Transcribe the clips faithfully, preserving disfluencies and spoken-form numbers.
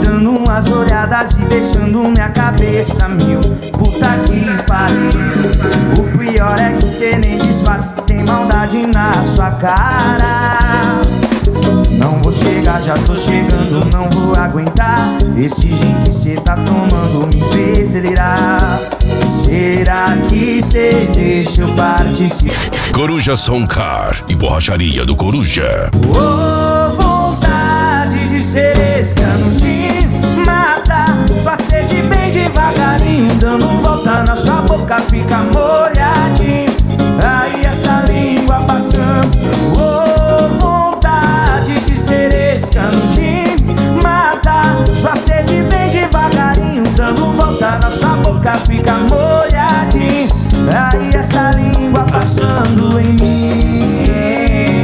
dando umas olhadas e deixando minha cabeça mil. Puta que pariu. O pior é que cê nem disfarça, tem maldade na sua cara. Não vou chegar, já tô chegando, não vou aguentar. Esse gin que cê tá tomando me fez delirar. Será que cê deixa eu participar? Coruja Soncar e borracharia do Coruja. Oh, vontade de ser esse canudinho, mata sua sede bem devagarinho, dando volta na sua boca, fica molhadinho. Aí essa língua passando. Oh, vontade de ser esse canudinho, mata sua sede bem devagarinho, dando volta na sua boca, fica molhadinho. Aí essa língua passando em mim.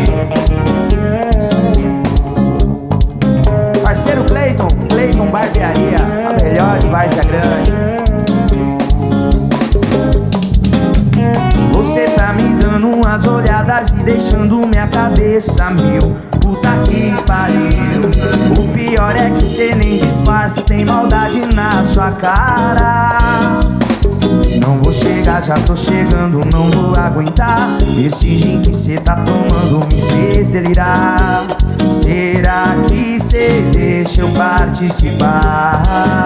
Parceiro Cleiton, Cleiton Barbearia, a melhor de Várzea Grande. Você tá me dando umas olhadas e deixando minha cabeça mil. Puta que pariu. O pior é que cê nem disfarça, tem maldade na sua cara. Não vou chegar, já tô chegando, não vou aguentar. Esse gin que cê tá tomando me fez delirar. Será que cê deixa eu participar?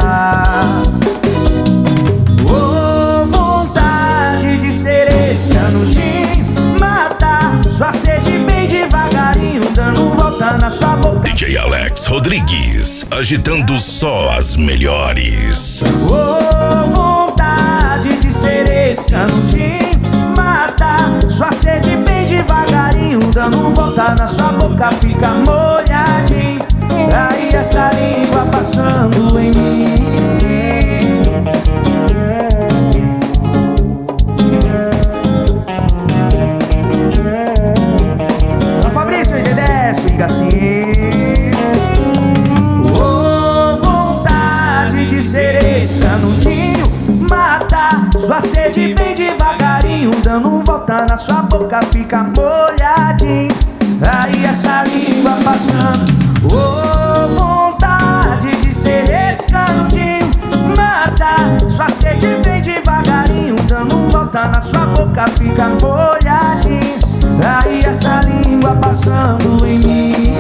Oh, vontade de ser esse canudinho, mata sua sede bem devagarinho, dando volta na sua boca. D J Alex Rodrigues, agitando só as melhores. Oh, vontade de ser esse canudinho, mata sua sede bem devagarinho, dando volta na sua boca, fica molhadinho. Aí essa língua passando em mim. Ô Fabrício e Dedé, swinga assim. Oh, vontade de ser esse canudinho, mata sua sede bem devagarinho, dando volta na sua boca, fica molhadinho. Aí essa língua passando. Oh, vontade de ser esse canudinho, mata sua sede bem devagarinho, dando volta na sua boca, fica molhadinho. Aí essa língua passando em mim.